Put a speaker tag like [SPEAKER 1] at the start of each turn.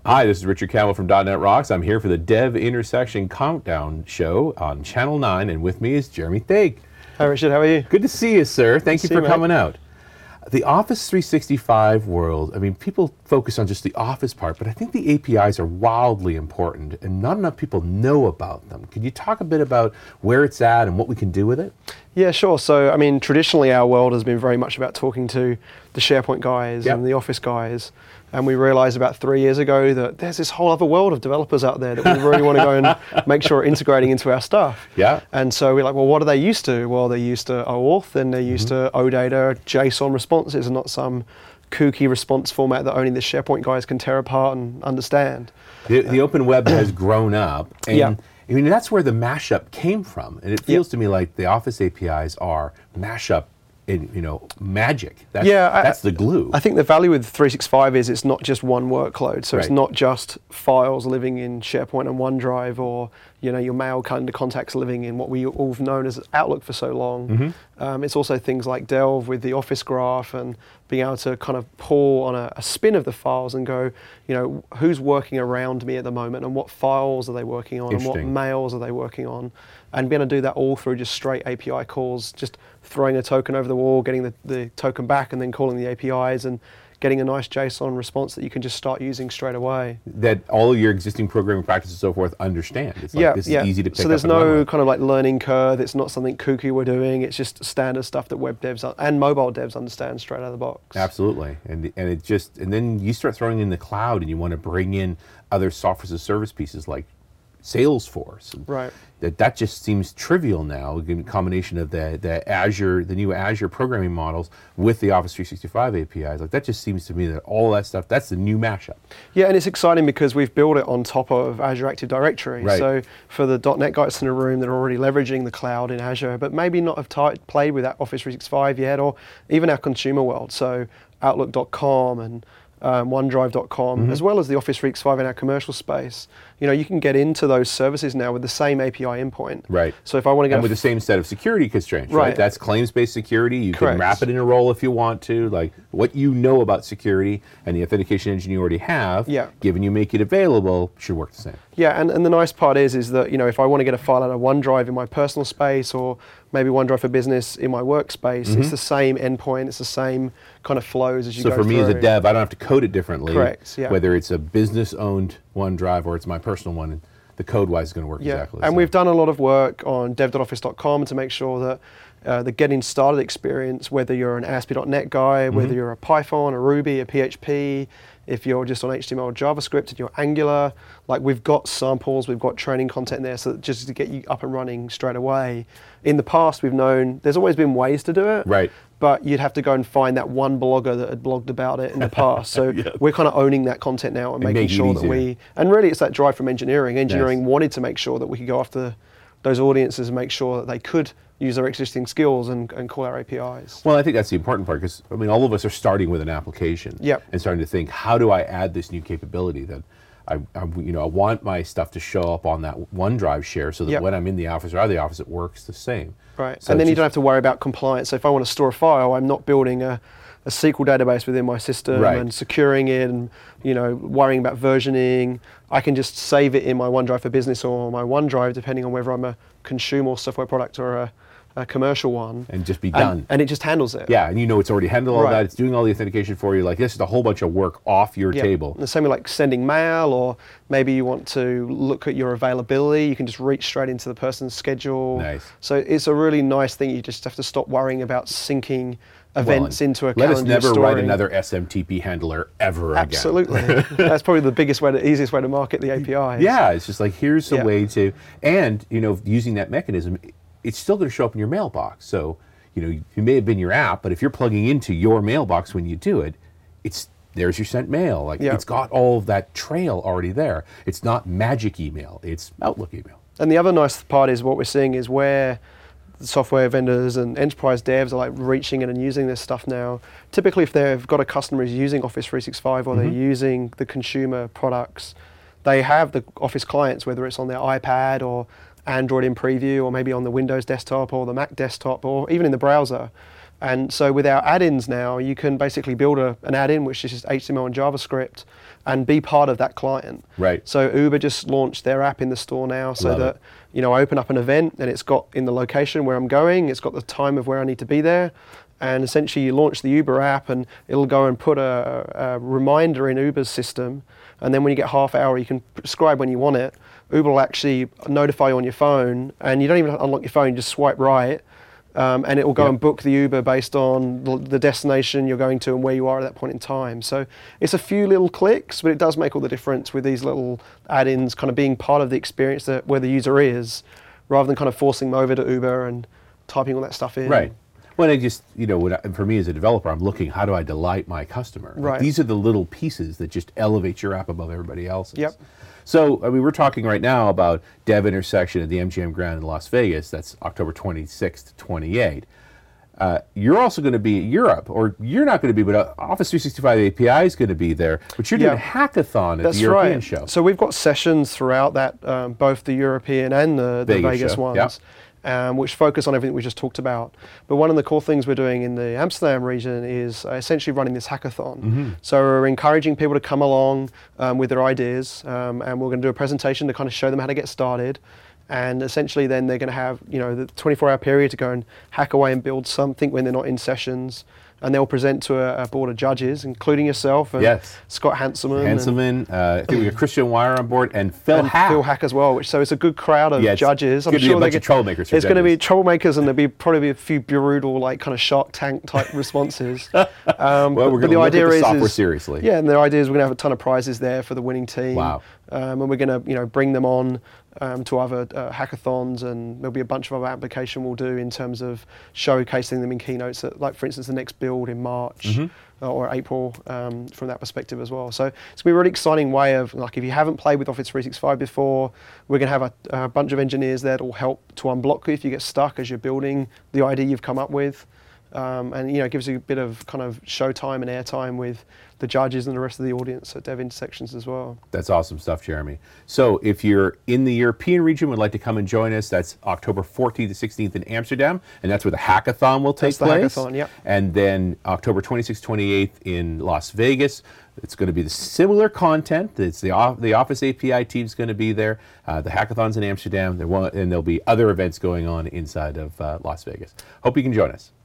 [SPEAKER 1] Hi, this is Richard Campbell from .NET Rocks. I'm here for the Dev Intersection Countdown show on Channel 9, and with me is Jeremy Thaig.
[SPEAKER 2] Hi Richard, how are you?
[SPEAKER 1] Good to see you, sir. Thank you for coming out. The Office 365 world, I mean, people focus on just the Office part, but I think the APIs are wildly important, and not enough people know about them. Could you talk a bit about where it's at and what we can do with it?
[SPEAKER 2] Yeah, sure. So, I mean, traditionally our world has been very much about talking to the SharePoint guys and the Office guys. And we realized about 3 years ago that there's this whole other world of developers out there that we really want to go and make sure are integrating into our stuff.
[SPEAKER 1] Yeah.
[SPEAKER 2] And so we're like, well, what are they used to? Well, they're used to OAuth and they're used to OData, JSON responses, and not some kooky response format that only the SharePoint guys can tear apart and understand.
[SPEAKER 1] The open web has grown up. And I mean, that's where the mashup came from. And it feels to me like the Office APIs are mashup in, magic. That's the glue.
[SPEAKER 2] I think the value with 365 is it's not just one workload. So it's not just files living in SharePoint and OneDrive, or your mail calendar contacts living in what we all have known as Outlook for so long. It's also things like Delve with the Office Graph and being able to kind of pull on a spin of the files and go, who's working around me at the moment and what files are they working on and what mails are they working on, and being able to do that all through just straight API calls, just throwing a token over the wall, getting the token back, and then calling the APIs and getting a nice JSON response that you can just start using straight away.
[SPEAKER 1] That all of your existing programming practices and so forth understand. It's like this is easy to pick up.
[SPEAKER 2] So there's no kind of like learning curve. It's not something kooky we're doing. It's just standard stuff that web devs and mobile devs understand straight out of the box.
[SPEAKER 1] Absolutely. And then you start throwing in the cloud and you want to bring in other software as a service pieces like Salesforce.
[SPEAKER 2] Right.
[SPEAKER 1] That just seems trivial now, in combination of the new Azure programming models with the Office 365 APIs. Like, that just seems to me that all that stuff, that's the new mashup.
[SPEAKER 2] Yeah, and it's exciting because we've built it on top of Azure Active Directory.
[SPEAKER 1] Right.
[SPEAKER 2] So for the .NET guys in the room that are already leveraging the cloud in Azure, but maybe not have played with that Office 365 yet, or even our consumer world, so Outlook.com and OneDrive.com, as well as the Office 365 in our commercial space. You can get into those services now with the same API endpoint.
[SPEAKER 1] Right.
[SPEAKER 2] So if I want to get
[SPEAKER 1] with the same set of security constraints, right? That's claims-based security. You can wrap it in a role if you want to. Like, what you know about security and the authentication engine you already have, given you make it available, should work the same.
[SPEAKER 2] Yeah, and the nice part is that, if I want to get a file out of OneDrive in my personal space, or maybe OneDrive for Business in my workspace, it's the same endpoint, it's the same kind of flows as you go through.
[SPEAKER 1] So for me as a dev, I don't have to code it differently.
[SPEAKER 2] Correct, yeah.
[SPEAKER 1] Whether it's a business-owned OneDrive or it's my personal one, the code-wise is going to work exactly the same.
[SPEAKER 2] And we've done a lot of work on dev.office.com to make sure that the getting started experience, whether you're an ASP.NET guy, whether you're a Python, a Ruby, a PHP, if you're just on HTML or JavaScript and you're Angular, like, we've got samples, we've got training content there, so just to get you up and running straight away. In the past, we've known there's always been ways to do it,
[SPEAKER 1] right?
[SPEAKER 2] But you'd have to go and find that one blogger that had blogged about it in the past. So we're kind of owning that content now and making sure that and really it's that drive from engineering. Engineering wanted to make sure that we could go after those audiences and make sure that they could use their existing skills and call our APIs.
[SPEAKER 1] Well, I think that's the important part, because all of us are starting with an application and starting to think, how do I add this new capability that I want my stuff to show up on that OneDrive share, so that when I'm in the office or out of the office, it works the same.
[SPEAKER 2] Right, so and then you don't have to worry about compliance. So if I want to store a file, I'm not building a SQL database within my system and securing it and worrying about versioning. I can just save it in my OneDrive for Business or my OneDrive, depending on whether I'm a consumer software product or a commercial one,
[SPEAKER 1] and just be done.
[SPEAKER 2] And it just handles it.
[SPEAKER 1] Yeah, and it's already handled all that. It's doing all the authentication for you. Like, this is a whole bunch of work off your table.
[SPEAKER 2] And the same with like sending mail, or maybe you want to look at your availability. You can just reach straight into the person's schedule.
[SPEAKER 1] Nice.
[SPEAKER 2] So it's a really nice thing. You just have to stop worrying about syncing events into a calendar.
[SPEAKER 1] Let us never write another SMTP handler ever again.
[SPEAKER 2] Absolutely. That's probably the easiest way to market the APIs.
[SPEAKER 1] Yeah, it's just like, here's a way to, and using that mechanism, it's still going to show up in your mailbox. So, you may have been your app, but if you're plugging into your mailbox when you do it, there's your sent mail. Like, it's got all of that trail already there. It's not magic email, it's Outlook email.
[SPEAKER 2] And the other nice part is what we're seeing is where the software vendors and enterprise devs are like reaching in and using this stuff now. Typically, if they've got a customer who's using Office 365 or they're using the consumer products, they have the Office clients, whether it's on their iPad or Android in preview, or maybe on the Windows desktop or the Mac desktop, or even in the browser. And so with our add-ins now, you can basically build an add-in, which is just HTML and JavaScript, and be part of that client.
[SPEAKER 1] Right.
[SPEAKER 2] So Uber just launched their app in the store now, so
[SPEAKER 1] Love
[SPEAKER 2] that
[SPEAKER 1] it.
[SPEAKER 2] I open up an event and it's got in the location where I'm going, it's got the time of where I need to be there, and essentially you launch the Uber app and it'll go and put a reminder in Uber's system, and then when you get half hour, you can prescribe when you want it. Uber will actually notify you on your phone, and you don't even unlock your phone, you just swipe right. And it will go and book the Uber based on the destination you're going to and where you are at that point in time. So it's a few little clicks, but it does make all the difference with these little add-ins kind of being part of the experience where the user is, rather than kind of forcing them over to Uber and typing all that stuff in.
[SPEAKER 1] Right. Well, I just, for me as a developer, I'm looking, how do I delight my customer?
[SPEAKER 2] Right.
[SPEAKER 1] These are the little pieces that just elevate your app above everybody else's.
[SPEAKER 2] Yep.
[SPEAKER 1] So, we're talking right now about Dev Intersection at the MGM Grand in Las Vegas. That's October 26th to 28th. You're also going to be in Europe, or you're not going to be, but Office 365 API is going to be there. But you're doing a hackathon at the European show.
[SPEAKER 2] So we've got sessions throughout that, both the European and the Vegas ones.
[SPEAKER 1] Yep.
[SPEAKER 2] Which focus on everything we just talked about. But one of the cool things we're doing in the Amsterdam region is essentially running this hackathon.
[SPEAKER 1] Mm-hmm.
[SPEAKER 2] So we're encouraging people to come along with their ideas, and we're going to do a presentation to kind of show them how to get started. And essentially then they're going to have the 24-hour period to go and hack away and build something when they're not in sessions. And they'll present to a board of judges, including yourself and Scott Hanselman.
[SPEAKER 1] I think we got Christian Wire on board, and Phil Hack.
[SPEAKER 2] Phil Hack as well, so it's a good crowd of judges.
[SPEAKER 1] I'm sure there's trollmakers.
[SPEAKER 2] There's going to be trollmakers, and there'll probably be a few brutal, like kind of Shark Tank type responses.
[SPEAKER 1] Well, we're going to look at the software seriously.
[SPEAKER 2] Yeah, and the idea is we're going to have a ton of prizes there for the winning team.
[SPEAKER 1] Wow.
[SPEAKER 2] And we're going to bring them on to other hackathons, and there'll be a bunch of other application we'll do in terms of showcasing them in keynotes, like for instance the next build in March or April from that perspective as well. So it's going to be a really exciting way of, like, if you haven't played with Office 365 before, we're going to have a bunch of engineers there that will help to unblock you if you get stuck as you're building the idea you've come up with. And it gives you a bit of kind of showtime and airtime with the judges and the rest of the audience at Dev Intersections as well.
[SPEAKER 1] That's awesome stuff, Jeremy. So if you're in the European region, would like to come and join us, that's October 14th to 16th in Amsterdam, and that's where the hackathon will take place.
[SPEAKER 2] That's the hackathon, yep.
[SPEAKER 1] And then October 26th, 28th in Las Vegas. It's going to be the similar content. It's the Office API team's going to be there. The hackathon's in Amsterdam, and there'll be other events going on inside of Las Vegas. Hope you can join us.